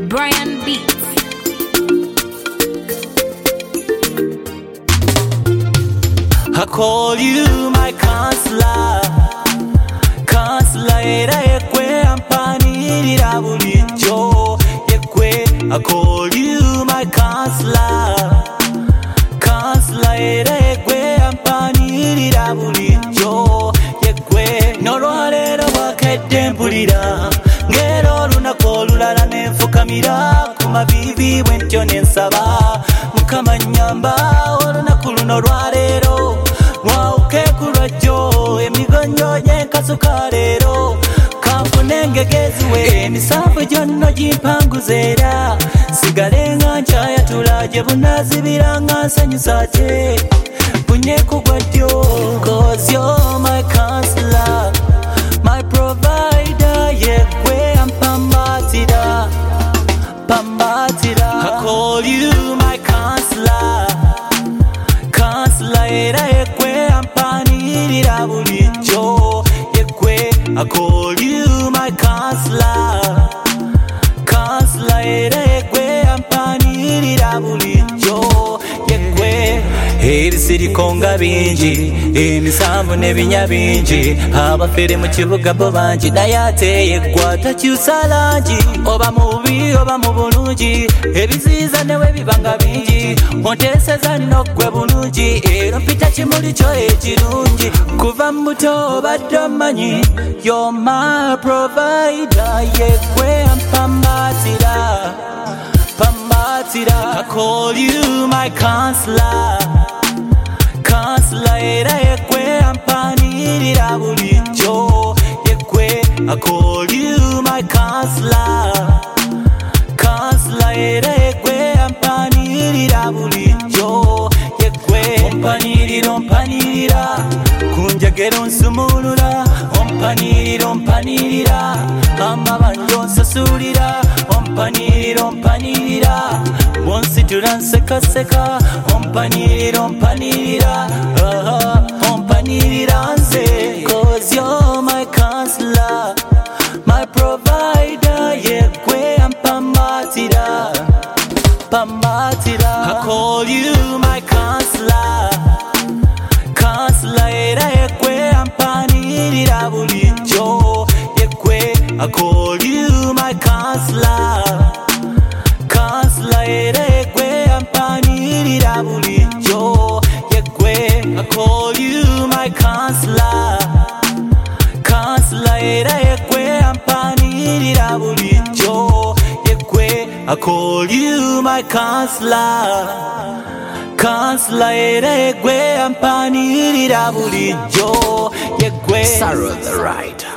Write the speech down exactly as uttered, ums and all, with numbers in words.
Brian Beats. I call you my counselor, counselor era ekwe ampanirira bulijjo ekwe. I call you my counselor, counselor era ekwe ampanirira bulijjo ekwe. Nolwaleero bwakedde mpulira ng'era olunaku olulala nenfukamira ku maviivi bwentyo nensaba Mukama nnyamba olunaku luno lwaleero lwawuke ku lwajjo emigonjo gyenkasuka leero kanfune engegeziwe emisanvu gyonna gimpanguza era sigale nga nkyayatula gye bunaazibira nga nsanyusa ate bunye kugwa ddyo. 'Cause you're my counselor, my provider, yekwe ampambatira pambatira. I call you my counselor, counselor era yekwe ampanirira bulijjo yekwe. I call you my counselor, counselor era yekwe ampanirira bulijjo yekwe. Ebisiriko nga bingi, emisanvu n'ebinya bingi, abafere mu kibuga bo bangi, naye ate yeggwa takyusa langi. Oba mubi oba mu bulungi, ebiziyiza ne bwe biba nga bingi, onteeseza nno ggwe bulungi, era mpita kimuli kyo ekirungi. Kuva mu buto obadde omanyi, you're my provider, yeggwe ampambatira pambatira. I call you my counselor, counselor era yekwe ampanirira bulijjo yekwe. I call you my counselor, counselor era yekwe ampanirira bulijjo yekwe. Ompanirira ompanirira kunjagera onsumulula, ompanirira ompanirira amabanja onsasulira, ompanirira ompanirira bwonsitula nsekaseka, ompanirira ompanirira uh, ompanirira nze. 'Cause you're my counselor, my provider, yekwe ampambatira pambatira. I call you my counselor, counselor era yekwe ampanirira bulijjo yekwe. I call you my counselor, counselor era yekwe ampanirira bulijjo yekwe. I call you my counselor, counselor era yekwe ampanirira bulijjo yekwe. I call you my counselor, counselor era yekwe ampanirira bulijjo yekwe. Sarah the Right.